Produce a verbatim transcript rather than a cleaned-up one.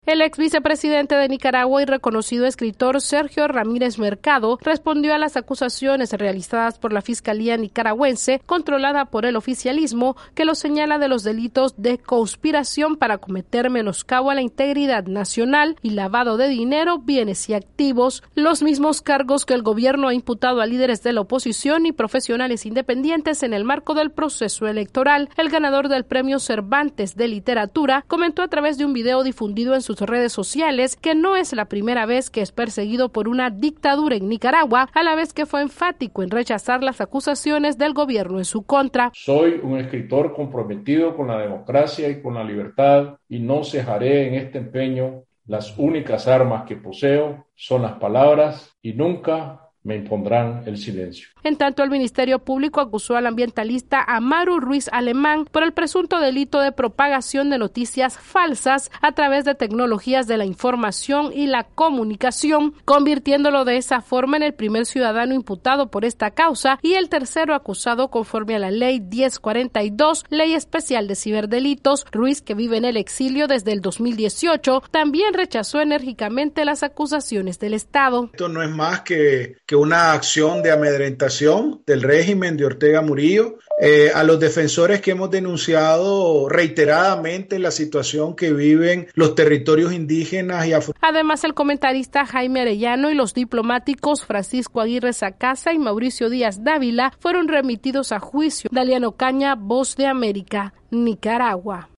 El ex vicepresidente de Nicaragua y reconocido escritor Sergio Ramírez Mercado respondió a las acusaciones realizadas por la Fiscalía nicaragüense, controlada por el oficialismo, que lo señala de los delitos de conspiración para cometer menoscabo a la integridad nacional y lavado de dinero, bienes y activos, los mismos cargos que el gobierno ha imputado a líderes de la oposición y profesionales independientes en el marco del proceso electoral. El ganador del Premio Cervantes de Literatura comentó a través de un video difundido en su sus redes sociales que no es la primera vez que es perseguido por una dictadura en Nicaragua, a la vez que fue enfático en rechazar las acusaciones del gobierno en su contra. Soy un escritor comprometido con la democracia y con la libertad y no cejaré en este empeño. Las únicas armas que poseo son las palabras y nunca me impondrán el silencio. En tanto, el Ministerio Público acusó al ambientalista Amaru Ruiz Alemán por el presunto delito de propagación de noticias falsas a través de tecnologías de la información y la comunicación, convirtiéndolo de esa forma en el primer ciudadano imputado por esta causa y el tercero acusado conforme a la Ley diez cuarenta y dos, Ley Especial de Ciberdelitos. Ruiz, que vive en el exilio desde el dos mil dieciocho, también rechazó enérgicamente las acusaciones del Estado. Esto no es más que, que una acción de amedrentación del régimen de Ortega Murillo, eh, a los defensores que hemos denunciado reiteradamente la situación que viven los territorios indígenas y afro. Además, el comentarista Jaime Arellano y los diplomáticos Francisco Aguirre Sacasa y Mauricio Díaz Dávila fueron remitidos a juicio. Daliano Caña, Voz de América, Nicaragua.